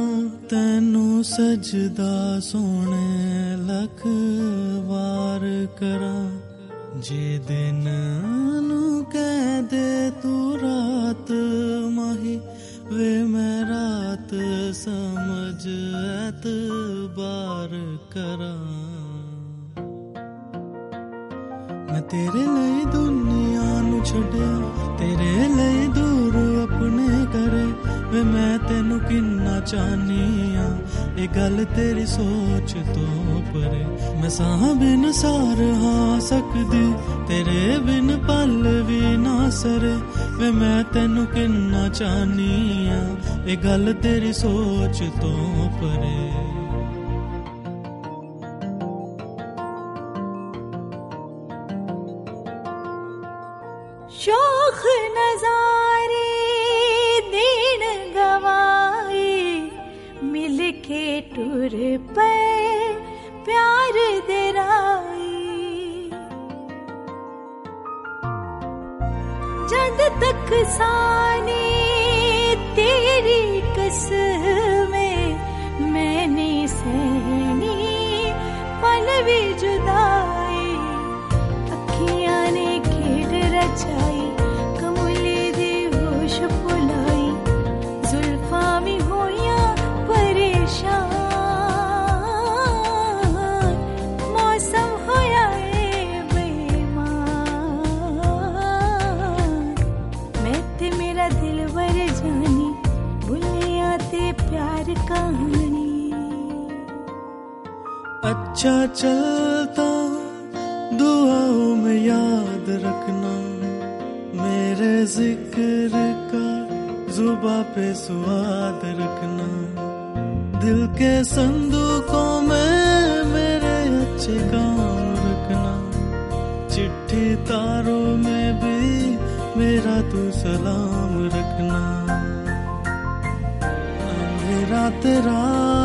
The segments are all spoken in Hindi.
ਤੈਨੂੰ ਸਜਦਾ ਸੋਹਣੇ ਲੱਖ ਵਾਰ ਕਰਾਂ ਜੇ ਦਿਨ ਨੂੰ ਕਹਿ ਦੇ ਤੂੰ ਰਾਤ ਮਾਹੀ ਵੇ ਮੈਂ ਰਾਤ ਸਮਝ ਐਤਬਾਰ ਕਰਾਂ मैं तेरे लिए दुनिया नु छड्या तेरे लिए दूर अपने घरे वे मैं तेनू किन्ना चाहनी आ ये गल तेरी सोच तो परे मैं साह बिन सार हा सकदी तेरे बिन पल भी ना सरे वे मैं तेनू किन्ना चाहनी आ ये गल तेरी सोच तो परे शौख नजारे दिन गवाए मिल के टुर पे प्यार दिराए जद तक साने तेरी कसमें मैंने सहनी पल भी जुदाई अखियां ने खेड रचाई कमले दे होश भुलाई जुल्फा में होया परेशान मौसम होया बेईमान मैं ते मेरा दिलवर जानी भुलिया ते प्यार कहानी अच्छा चलता दुआओं में याद रखना मेरे जिक्र का जुबा पे स्वाद रखना दिल के संदूकों में मेरे अच्छे काम रखना चिट्ठी तारों में भी मेरा तू सलाम रखना अंधेरा तेरा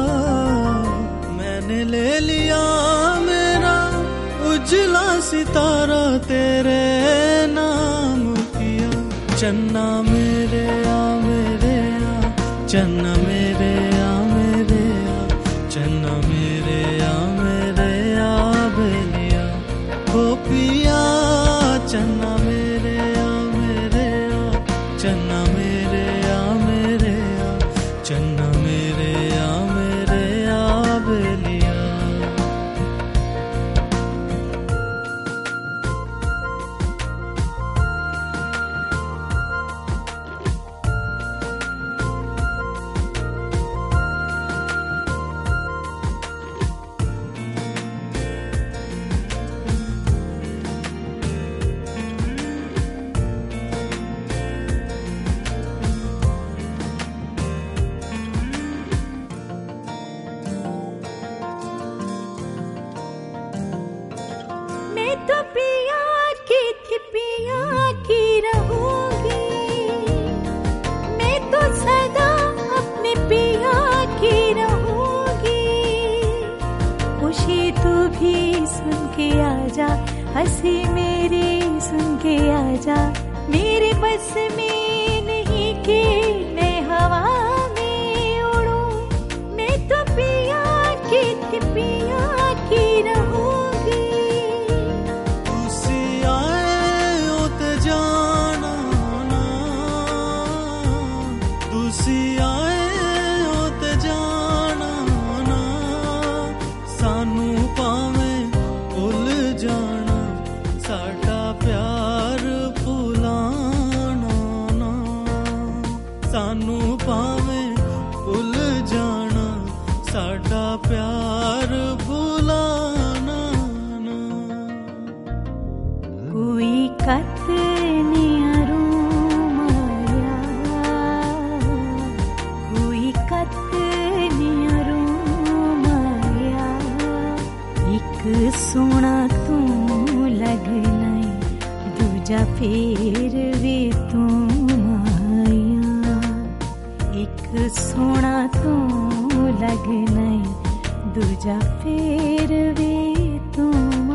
मैंने ले लिया मेरा उजला सितारा तेरे नाम किया चन्ना मेरे आ चन्ना मेरे आ चन्ना मेरे आ बेलिया गोपिया चन्ना मेरे आ चन्ना मेरे आ चन्ना मेरे आ बेलिया हंसी मेरी सुन के आजा मेरे बस में नहीं कि मैं हवा में उड़ूं मैं तो पिया की थी पिया की रहूंगी उसी आए तो जाना ना उसी आए तो जाना ना सानू पावे भुल जाना साडा प्यार भुलाना ना सानू पावे भुल जाना साडा प्यार भुलाना ना कोई कत नियरू माया कोई कत नियरू माया एक सोना तू लगना दूजा फिर भी तू माया एक सोना तू लगना दूजा फिर भी तू